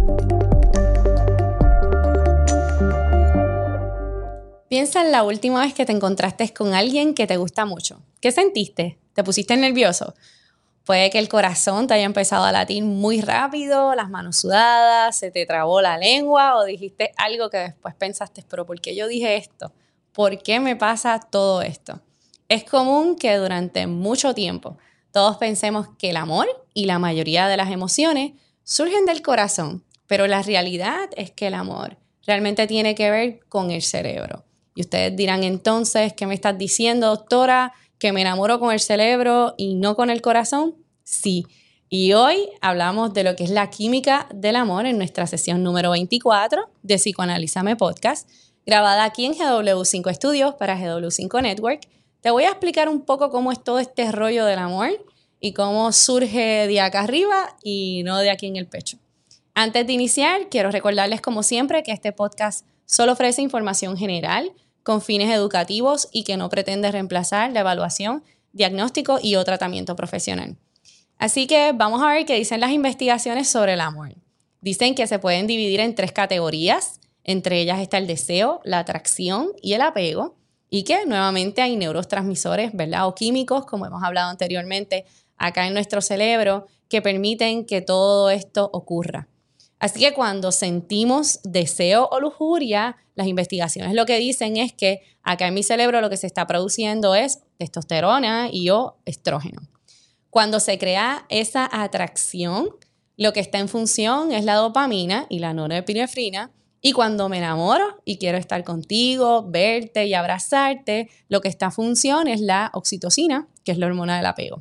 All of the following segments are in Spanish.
Piensa en la última vez que te encontraste con alguien que te gusta mucho. ¿Qué sentiste? ¿Te pusiste nervioso? Puede que el corazón te haya empezado a latir muy rápido, las manos sudadas, se te trabó la lengua o dijiste algo que después pensaste, pero ¿por qué yo dije esto? ¿Por qué me pasa todo esto? Es común que durante mucho tiempo todos pensemos que el amor y la mayoría de las emociones surgen del corazón, pero la realidad es que el amor realmente tiene que ver con el cerebro. Y ustedes dirán entonces, ¿qué me estás diciendo, doctora? ¿Que me enamoro con el cerebro y no con el corazón? Sí. Y hoy hablamos de lo que es la química del amor en nuestra sesión número 24 de Psicoanalízame Podcast, grabada aquí en GW5 Studios para GW5 Network. Te voy a explicar un poco cómo es todo este rollo del amor y cómo surge de acá arriba y no de aquí en el pecho. Antes de iniciar, quiero recordarles como siempre que este podcast solo ofrece información general con fines educativos y que no pretende reemplazar la evaluación, diagnóstico y o tratamiento profesional. Así que vamos a ver qué dicen las investigaciones sobre el amor. Dicen que se pueden dividir en 3 categorías, entre ellas está el deseo, la atracción y el apego, y que nuevamente hay neurotransmisores, ¿verdad? O químicos, como hemos hablado anteriormente, acá en nuestro cerebro, que permiten que todo esto ocurra. Así que cuando sentimos deseo o lujuria, las investigaciones lo que dicen es que acá en mi cerebro lo que se está produciendo es testosterona y o estrógeno. Cuando se crea esa atracción, lo que está en función es la dopamina y la norepinefrina. Y cuando me enamoro y quiero estar contigo, verte y abrazarte, lo que está en función es la oxitocina, que es la hormona del apego.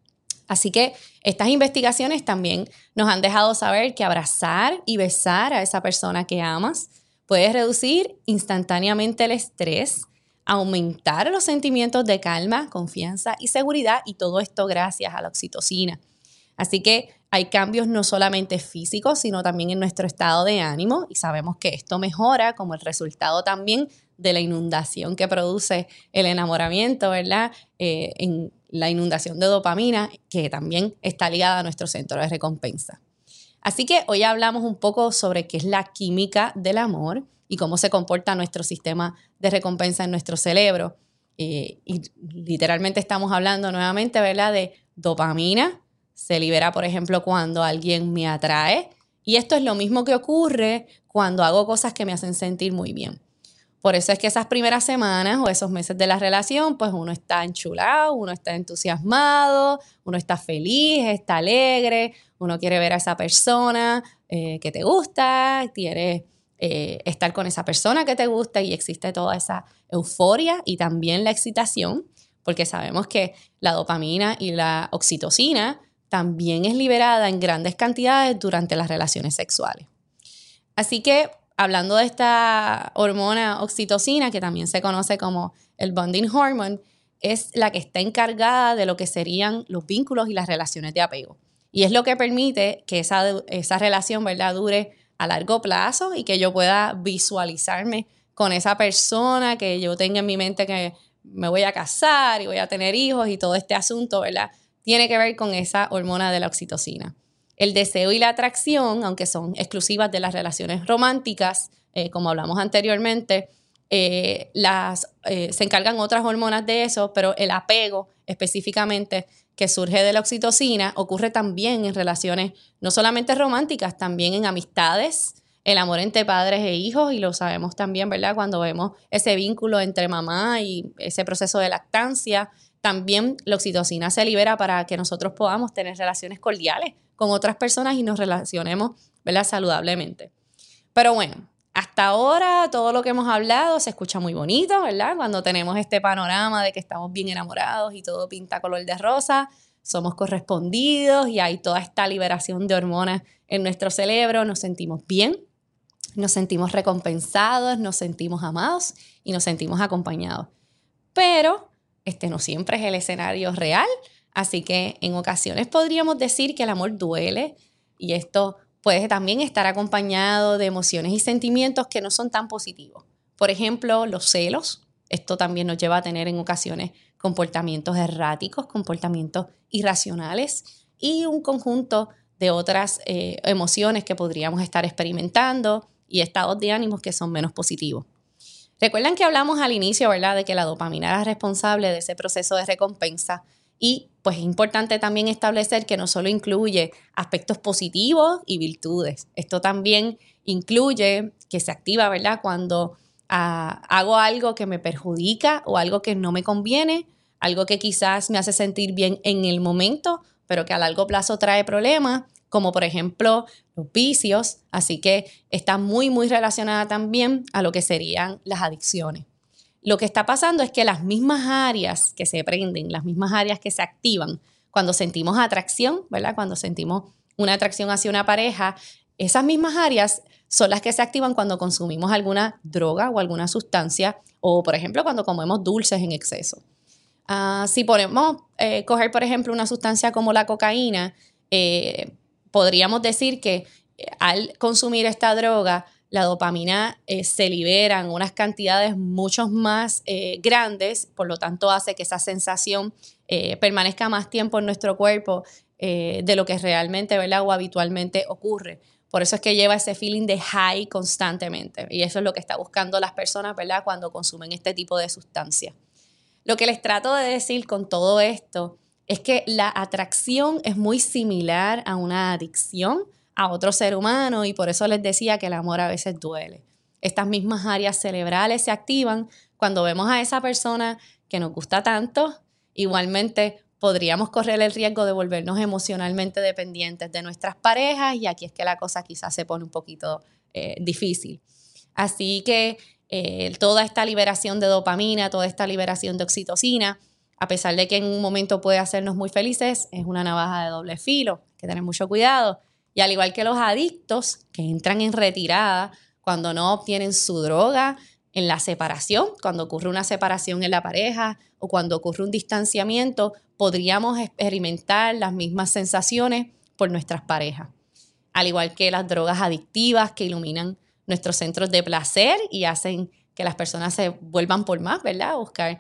Así que estas investigaciones también nos han dejado saber que abrazar y besar a esa persona que amas puede reducir instantáneamente el estrés, aumentar los sentimientos de calma, confianza y seguridad, y todo esto gracias a la oxitocina. Así que hay cambios no solamente físicos, sino también en nuestro estado de ánimo, y sabemos que esto mejora como el resultado también de la inundación que produce el enamoramiento, ¿verdad? En la inundación de dopamina, que también está ligada a nuestro centro de recompensa. Así que hoy hablamos un poco sobre qué es la química del amor y cómo se comporta nuestro sistema de recompensa en nuestro cerebro. Y literalmente estamos hablando nuevamente, ¿verdad?, de dopamina. Se libera, por ejemplo, cuando alguien me atrae. Y esto es lo mismo que ocurre cuando hago cosas que me hacen sentir muy bien. Por eso es que esas primeras semanas o esos meses de la relación, pues uno está enchulado, uno está entusiasmado, uno está feliz, está alegre, uno quiere ver a esa persona que te gusta, quiere estar con esa persona que te gusta, y existe toda esa euforia y también la excitación, porque sabemos que la dopamina y la oxitocina también es liberada en grandes cantidades durante las relaciones sexuales. Así que hablando de esta hormona oxitocina, que también se conoce como el bonding hormone, es la que está encargada de lo que serían los vínculos y las relaciones de apego. Y es lo que permite que esa relación, ¿verdad?, dure a largo plazo y que yo pueda visualizarme con esa persona, que yo tenga en mi mente que me voy a casar y voy a tener hijos y todo este asunto, ¿verdad?, tiene que ver con esa hormona de la oxitocina. El deseo y la atracción, aunque son exclusivas de las relaciones románticas, como hablamos anteriormente, se encargan otras hormonas de eso, pero el apego específicamente que surge de la oxitocina ocurre también en relaciones no solamente románticas, también en amistades, el amor entre padres e hijos, y lo sabemos también, ¿verdad?, cuando vemos ese vínculo entre mamá y ese proceso de lactancia. También la oxitocina se libera para que nosotros podamos tener relaciones cordiales con otras personas y nos relacionemos, ¿verdad?, saludablemente. Pero bueno, hasta ahora todo lo que hemos hablado se escucha muy bonito, ¿verdad? Cuando tenemos este panorama de que estamos bien enamorados y todo pinta color de rosa, somos correspondidos y hay toda esta liberación de hormonas en nuestro cerebro, nos sentimos bien, nos sentimos recompensados, nos sentimos amados y nos sentimos acompañados. Pero este no siempre es el escenario real, así que en ocasiones podríamos decir que el amor duele, y esto puede también estar acompañado de emociones y sentimientos que no son tan positivos. Por ejemplo, los celos. Esto también nos lleva a tener en ocasiones comportamientos erráticos, comportamientos irracionales y un conjunto de otras emociones que podríamos estar experimentando y estados de ánimos que son menos positivos. Recuerdan que hablamos al inicio, ¿verdad?, de que la dopamina era responsable de ese proceso de recompensa y pues es importante también establecer que no solo incluye aspectos positivos y virtudes. Esto también incluye que se activa, ¿verdad?, cuando hago algo que me perjudica o algo que no me conviene, algo que quizás me hace sentir bien en el momento, pero que a largo plazo trae problemas, como por ejemplo los vicios. Así que está muy, muy relacionada también a lo que serían las adicciones. Lo que está pasando es que las mismas áreas que se prenden, las mismas áreas que se activan cuando sentimos atracción, ¿verdad? Cuando sentimos una atracción hacia una pareja, esas mismas áreas son las que se activan cuando consumimos alguna droga o alguna sustancia o, por ejemplo, cuando comemos dulces en exceso. Si podemos coger, por ejemplo, una sustancia como la cocaína, podríamos decir que al consumir esta droga, la dopamina se libera en unas cantidades mucho más grandes, por lo tanto hace que esa sensación permanezca más tiempo en nuestro cuerpo de lo que realmente, ¿verdad?, o habitualmente ocurre. Por eso es que lleva ese feeling de high constantemente. Y eso es lo que está buscando las personas, ¿verdad?, cuando consumen este tipo de sustancias. Lo que les trato de decir con todo esto es que la atracción es muy similar a una adicción a otro ser humano y por eso les decía que el amor a veces duele. Estas mismas áreas cerebrales se activan cuando vemos a esa persona que nos gusta tanto. Igualmente podríamos correr el riesgo de volvernos emocionalmente dependientes de nuestras parejas y aquí es que la cosa quizás se pone un poquito difícil. Así que toda esta liberación de dopamina, toda esta liberación de oxitocina, a pesar de que en un momento puede hacernos muy felices, es una navaja de doble filo, hay que tener mucho cuidado. Y al igual que los adictos que entran en retirada cuando no obtienen su droga, en la separación, cuando ocurre una separación en la pareja o cuando ocurre un distanciamiento, podríamos experimentar las mismas sensaciones por nuestras parejas. Al igual que las drogas adictivas que iluminan nuestros centros de placer y hacen que las personas se vuelvan por más, ¿verdad?, buscar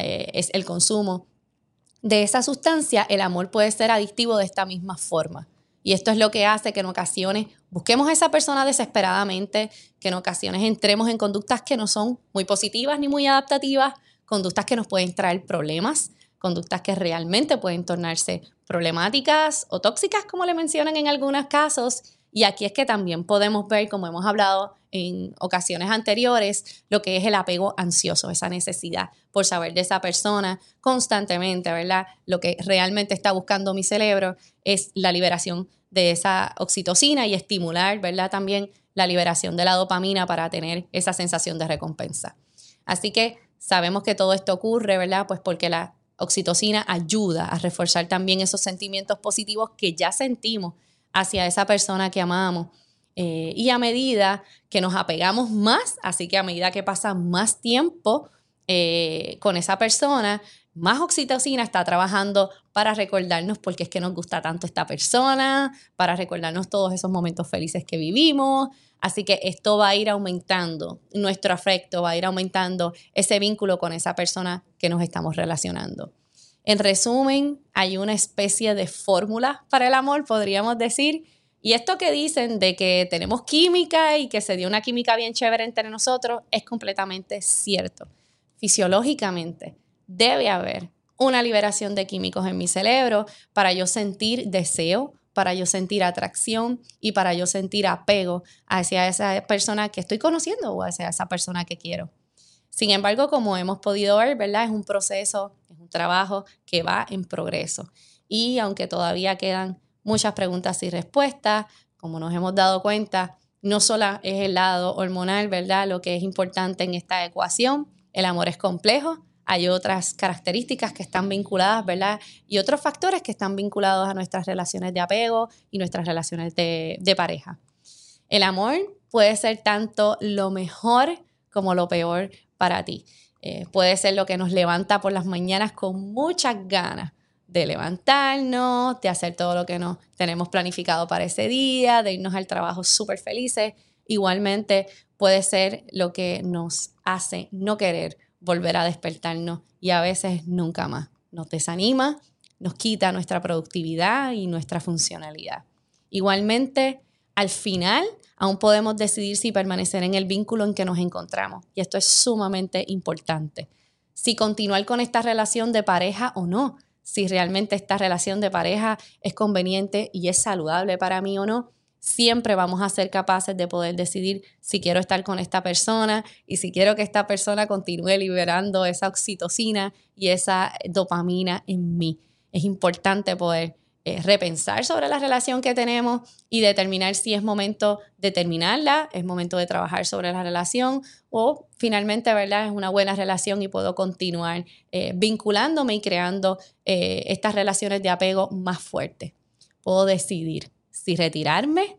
el consumo de esa sustancia, el amor puede ser adictivo de esta misma forma. Y esto es lo que hace que en ocasiones busquemos a esa persona desesperadamente, que en ocasiones entremos en conductas que no son muy positivas ni muy adaptativas, conductas que nos pueden traer problemas, conductas que realmente pueden tornarse problemáticas o tóxicas, como le mencionan en algunos casos. Y aquí es que también podemos ver, como hemos hablado en ocasiones anteriores, lo que es el apego ansioso, esa necesidad por saber de esa persona constantemente, ¿verdad? Lo que realmente está buscando mi cerebro es la liberación de esa oxitocina y estimular, ¿verdad?, también la liberación de la dopamina para tener esa sensación de recompensa. Así que sabemos que todo esto ocurre, ¿verdad?, pues porque la oxitocina ayuda a reforzar también esos sentimientos positivos que ya sentimos hacia esa persona que amamos. Y a medida que nos apegamos más, así que a medida que pasa más tiempo con esa persona, más oxitocina está trabajando para recordarnos por qué es que nos gusta tanto esta persona, para recordarnos todos esos momentos felices que vivimos. Así que esto va a ir aumentando nuestro afecto, va a ir aumentando ese vínculo con esa persona que nos estamos relacionando. En resumen, hay una especie de fórmula para el amor, podríamos decir. Y esto que dicen de que tenemos química y que se dio una química bien chévere entre nosotros es completamente cierto. Fisiológicamente debe haber una liberación de químicos en mi cerebro para yo sentir deseo, para yo sentir atracción y para yo sentir apego hacia esa persona que estoy conociendo o hacia esa persona que quiero. Sin embargo, como hemos podido ver, ¿verdad?, es un proceso, es un trabajo que va en progreso. Y aunque todavía quedan muchas preguntas y respuestas, como nos hemos dado cuenta, no solo es el lado hormonal, ¿verdad?, lo que es importante en esta ecuación. El amor es complejo, hay otras características que están vinculadas, ¿verdad?, y otros factores que están vinculados a nuestras relaciones de apego y nuestras relaciones de pareja. El amor puede ser tanto lo mejor como lo peor para ti. Puede ser lo que nos levanta por las mañanas con muchas ganas de levantarnos, de hacer todo lo que nos tenemos planificado para ese día, de irnos al trabajo súper felices. Igualmente puede ser lo que nos hace no querer volver a despertarnos y a veces nunca más. Nos desanima, nos quita nuestra productividad y nuestra funcionalidad. Igualmente, al final, aún podemos decidir si permanecer en el vínculo en que nos encontramos. Y esto es sumamente importante. Si continuar con esta relación de pareja o no. Si realmente esta relación de pareja es conveniente y es saludable para mí o no. Siempre vamos a ser capaces de poder decidir si quiero estar con esta persona y si quiero que esta persona continúe liberando esa oxitocina y esa dopamina en mí. Es importante poder repensar sobre la relación que tenemos y determinar si es momento de terminarla, es momento de trabajar sobre la relación o finalmente, ¿verdad?, es una buena relación y puedo continuar vinculándome y creando estas relaciones de apego más fuertes. Puedo decidir si retirarme,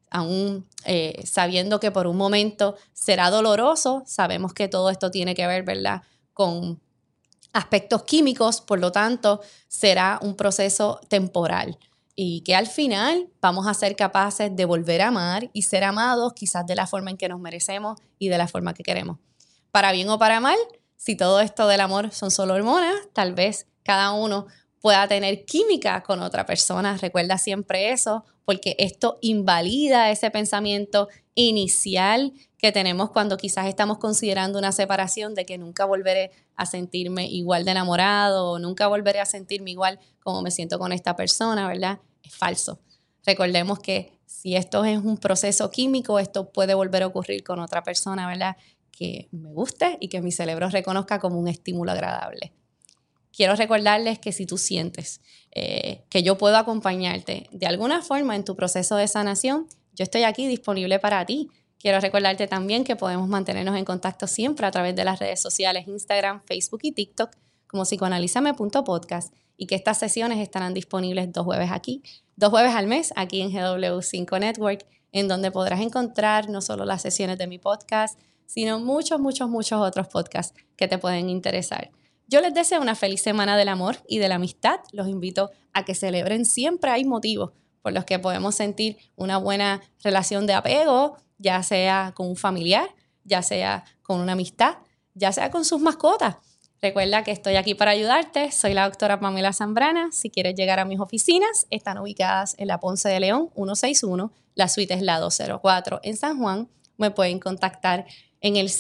aún sabiendo que por un momento será doloroso. Sabemos que todo esto tiene que ver, ¿verdad?, con aspectos químicos, por lo tanto, será un proceso temporal y que al final vamos a ser capaces de volver a amar y ser amados quizás de la forma en que nos merecemos y de la forma que queremos. Para bien o para mal, si todo esto del amor son solo hormonas, tal vez cada uno pueda tener química con otra persona. Recuerda siempre eso, porque esto invalida ese pensamiento inicial que tenemos cuando quizás estamos considerando una separación, de que nunca volveré a sentirme igual de enamorado o nunca volveré a sentirme igual como me siento con esta persona, ¿verdad? Es falso. Recordemos que si esto es un proceso químico, esto puede volver a ocurrir con otra persona, ¿verdad?, que me guste y que mi cerebro reconozca como un estímulo agradable. Quiero recordarles que si tú sientes que yo puedo acompañarte de alguna forma en tu proceso de sanación, yo estoy aquí disponible para ti. Quiero recordarte también que podemos mantenernos en contacto siempre a través de las redes sociales Instagram, Facebook y TikTok como psicoanalízame.podcast y que estas sesiones estarán disponibles 2 jueves aquí, 2 jueves al mes aquí en GW5 Network, en donde podrás encontrar no solo las sesiones de mi podcast, sino muchos otros podcasts que te pueden interesar. Yo les deseo una feliz semana del amor y de la amistad. Los invito a que celebren. Siempre hay motivos por los que podemos sentir una buena relación de apego, ya sea con un familiar, ya sea con una amistad, ya sea con sus mascotas. Recuerda que estoy aquí para ayudarte. Soy la doctora Pamela Zambrana. Si quieres llegar a mis oficinas, están ubicadas en la Ponce de León 161. La suite es la 204 en San Juan. Me pueden contactar en el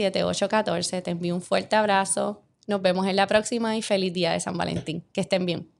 787-243-7814. Te envío un fuerte abrazo. Nos vemos en la próxima y feliz día de San Valentín. Que estén bien.